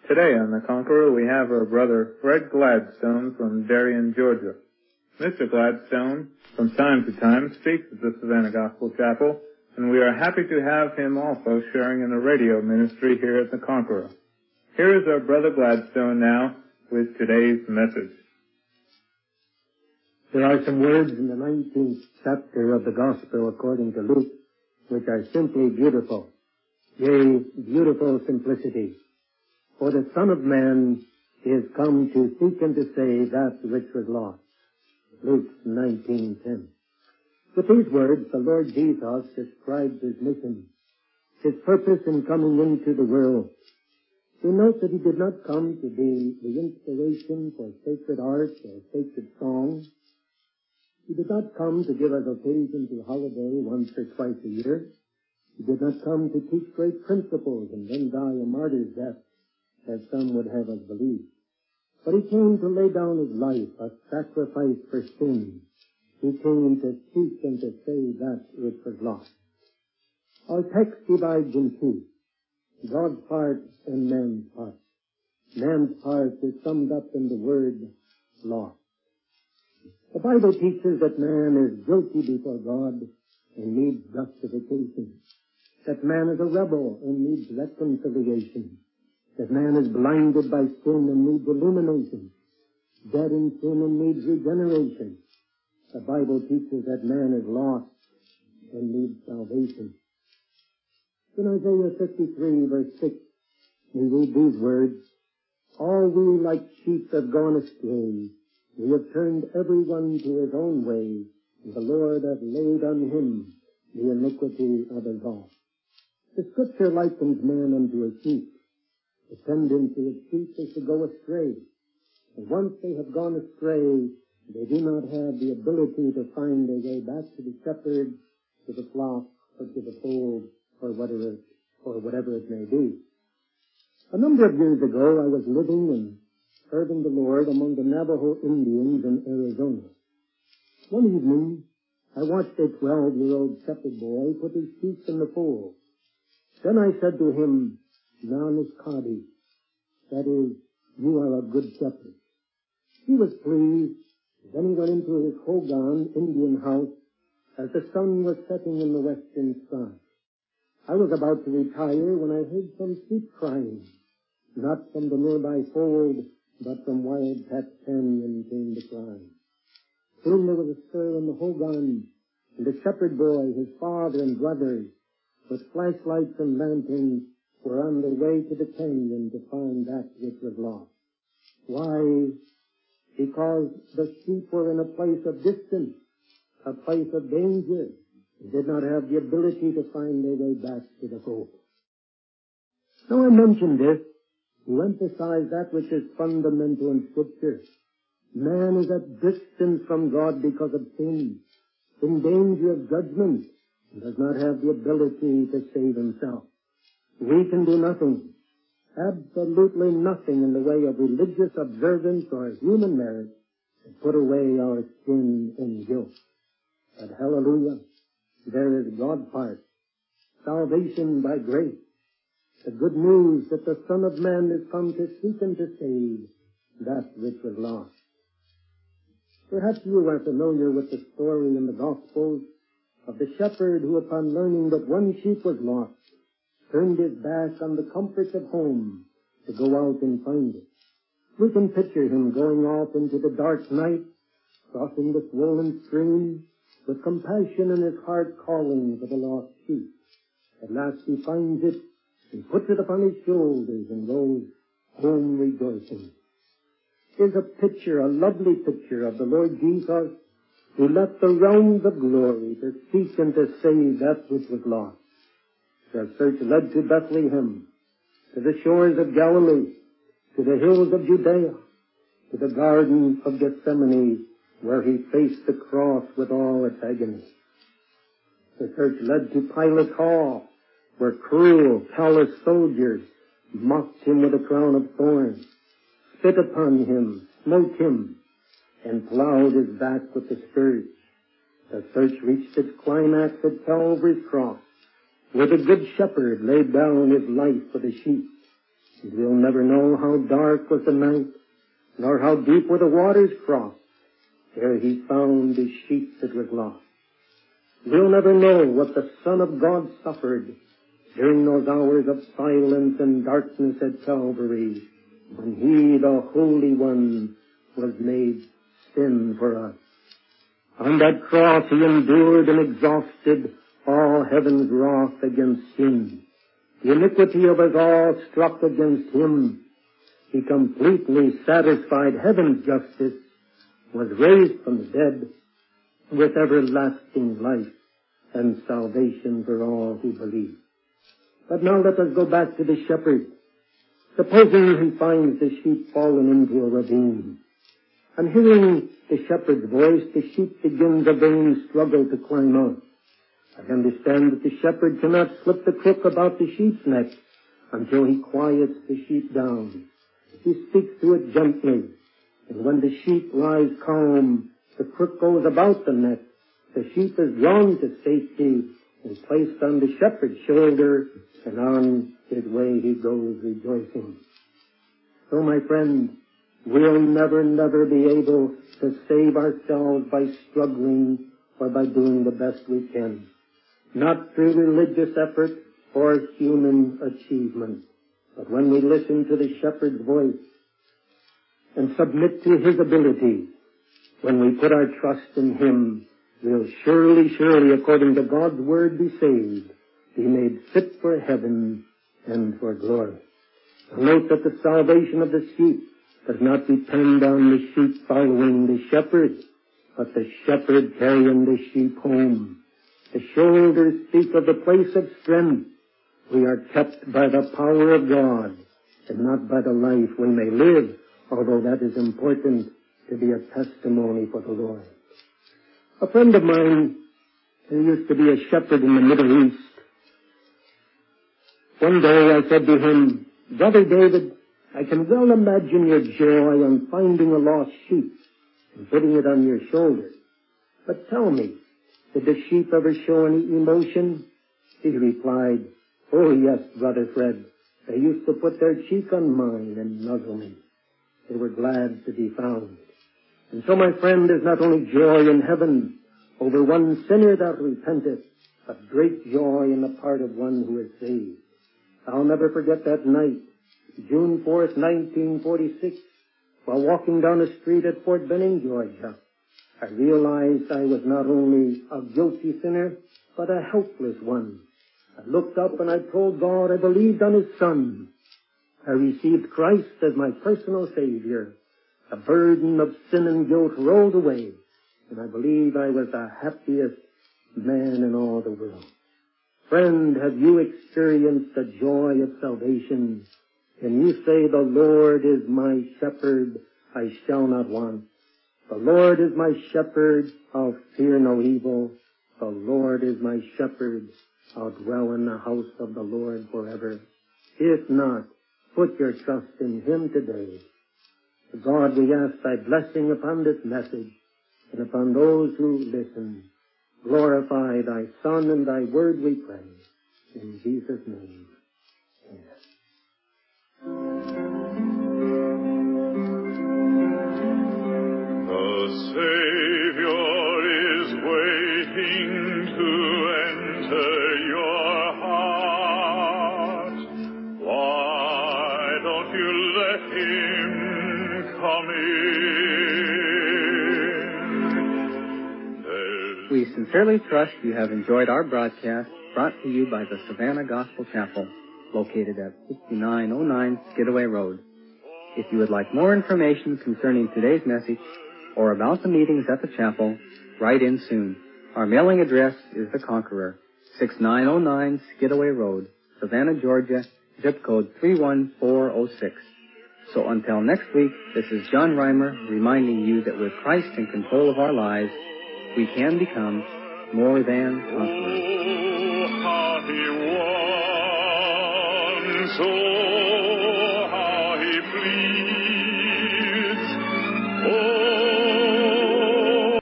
Today on The Conqueror, we have our brother Fred Gladstone from Darien, Georgia. Mr. Gladstone, from time to time, speaks at the Savannah Gospel Chapel, and we are happy to have him also sharing in the radio ministry here at The Conqueror. Here is our brother Gladstone now with today's message. There are some words in the 19th chapter of the Gospel according to Luke which are simply beautiful. Yea, beautiful simplicity. For the Son of Man is come to seek and to save that which was lost. Luke 19:10. With these words, the Lord Jesus describes his mission, his purpose in coming into the world. We note that he did not come to be the inspiration for sacred art or sacred song. He did not come to give us occasion to holiday once or twice a year. He did not come to teach great principles and then die a martyr's death, as some would have us believe. But he came to lay down his life, a sacrifice for sin. He came to seek and to save that which was lost. Our text divides in two, God's part and man's part. Man's part is summed up in the word lost. The Bible teaches that man is guilty before God and needs justification, that man is a rebel and needs reconciliation, that man is blinded by sin and needs illumination, dead in sin and needs regeneration. The Bible teaches that man is lost and needs salvation. In Isaiah 53, verse 6, we read these words, All we like sheep have gone astray. We have turned every one to his own way, and the Lord hath laid on him the iniquity of us all. The Scripture likens man unto a sheep. The tendency of sheep is to go astray. And once they have gone astray, they do not have the ability to find their way back to the shepherd, to the flock, or to the fold, or whatever it may be. A number of years ago, I was living and serving the Lord among the Navajo Indians in Arizona. One evening, I watched a 12-year-old shepherd boy put his sheep in the fold. Then I said to him, Nanuskadi, that is, you are a good shepherd. He was pleased. Then he went into his Hogan Indian house as the sun was setting in the western sky. I was about to retire when I heard some sheep crying. Not from the nearby fold, but from Wildcat Canyon came the cry. Soon there was a stir in the Hogan, and the shepherd boy, his father and brothers, with flashlights and lanterns, were on their way to the canyon to find that which was lost. Why? Because the sheep were in a place of distance, a place of danger, and did not have the ability to find their way back to the fold. Now I mention this to emphasize that which is fundamental in Scripture. Man is at distance from God because of sin, in danger of judgment, and does not have the ability to save himself. We can do nothing, absolutely nothing in the way of religious observance or human merit to put away our sin and guilt. But hallelujah, there is God's part, salvation by grace, the good news that the Son of Man is come to seek and to save that which was lost. Perhaps you are familiar with the story in the Gospels of the shepherd who, upon learning that one sheep was lost, turned his back on the comforts of home to go out and find it. We can picture him going off into the dark night, crossing the swollen stream, with compassion in his heart calling for the lost sheep. At last he finds it and puts it upon his shoulders and goes home rejoicing. Here's a picture, a lovely picture of the Lord Jesus, who left the realms of glory to seek and to save that which was lost. Their search led to Bethlehem, to the shores of Galilee, to the hills of Judea, to the Garden of Gethsemane, where he faced the cross with all its agony. The search led to Pilate's hall, where cruel, callous soldiers mocked him with a crown of thorns, spit upon him, smote him, and plowed his back with the scourge. The search reached its climax at Calvary's cross, where the Good Shepherd laid down his life for the sheep. And we'll never know how dark was the night, nor how deep were the waters crossed, ere he found his sheep that was lost. We'll never know what the Son of God suffered during those hours of silence and darkness at Calvary, when he, the Holy One, was made sin for us. On that cross he endured and exhausted all heaven's wrath against sin. The iniquity of us all struck against him. He completely satisfied heaven's justice, was raised from the dead with everlasting life and salvation for all who believe. But now let us go back to the shepherd. Supposing he finds the sheep fallen into a ravine, and hearing the shepherd's voice, the sheep begins a vain struggle to climb out. I understand that the shepherd cannot slip the crook about the sheep's neck until he quiets the sheep down. He speaks to it gently, and when the sheep lies calm, the crook goes about the neck. The sheep is drawn to safety and placed on the shepherd's shoulder, and on his way he goes rejoicing. So, my friend, we'll never be able to save ourselves by struggling or by doing the best we can. Not through religious effort or human achievement, but when we listen to the shepherd's voice and submit to his ability, when we put our trust in him, we'll surely, according to God's word, be saved, be made fit for heaven and for glory. Note that the salvation of the sheep does not depend on the sheep following the shepherd, but the shepherd carrying the sheep home. The shoulders speak of the place of strength. We are kept by the power of God and not by the life we may live, although that is important to be a testimony for the Lord. A friend of mine who used to be a shepherd in the Middle East, one day I said to him, "Brother David, I can well imagine your joy on finding a lost sheep and putting it on your shoulder. But tell me, did the sheep ever show any emotion?" He replied, "Oh yes, Brother Fred. They used to put their cheek on mine and nuzzle me. They were glad to be found." And so, my friend, there's not only joy in heaven over one sinner that repenteth, but great joy in the part of one who is saved. I'll never forget that night, June 4th, 1946, while walking down a street at Fort Benning, Georgia. I realized I was not only a guilty sinner, but a helpless one. I looked up and I told God I believed on his Son. I received Christ as my personal Savior. The burden of sin and guilt rolled away, and I believe I was the happiest man in all the world. Friend, have you experienced the joy of salvation? Can you say, "The Lord is my shepherd, I shall not want. The Lord is my shepherd, I'll fear no evil. The Lord is my shepherd, I'll dwell in the house of the Lord forever"? If not, put your trust in him today. God, we ask thy blessing upon this message and upon those who listen. Glorify thy Son and thy word, we pray. In Jesus' name. The Savior is waiting to enter your heart. Why don't you let him come in? We sincerely trust you have enjoyed our broadcast brought to you by the Savannah Gospel Chapel, located at 6909 Skidaway Road. If you would like more information concerning today's message or about the meetings at the chapel, write in soon. Our mailing address is The Conqueror, 6909 Skidaway Road, Savannah, Georgia, zip code 31406. So until next week, this is John Reimer reminding you that with Christ in control of our lives, we can become more than conquerors. Oh, how he won so